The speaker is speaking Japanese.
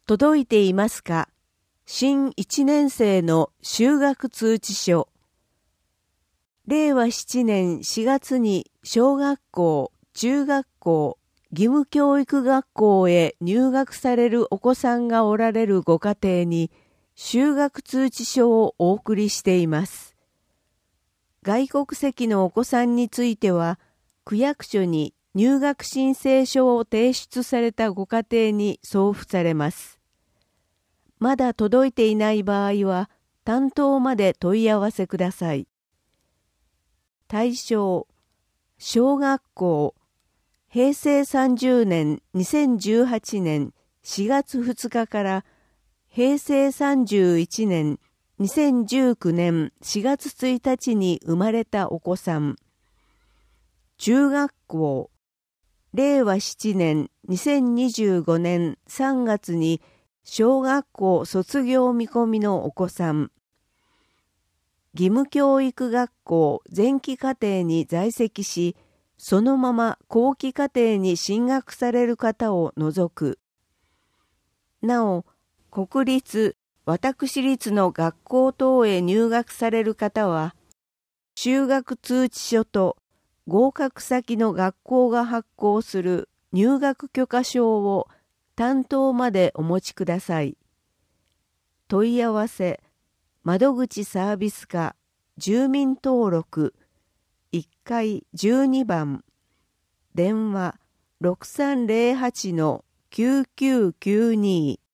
届いていますか？新1年生の修学通知書。令和7年4月に小学校、中学校、義務教育学校へ入学されるお子さんがおられるご家庭に修学通知書をお送りしています。外国籍のお子さんについては、区役所に入学申請書を提出されたご家庭に送付されます。まだ届いていない場合は、担当まで問い合わせください。対象、小学校、平成30年2018年4月2日から平成31年2019年4月1日に生まれたお子さん。中学校、令和7年2025年3月に小学校卒業見込みのお子さん。義務教育学校前期課程に在籍し、そのまま後期課程に進学される方を除く。なお、国立、私立の学校等へ入学される方は、修学通知書と合格先の学校が発行する入学許可証を担当までお持ちください。問い合わせ、窓口サービス課、住民登録、1階12番、電話 6308-9992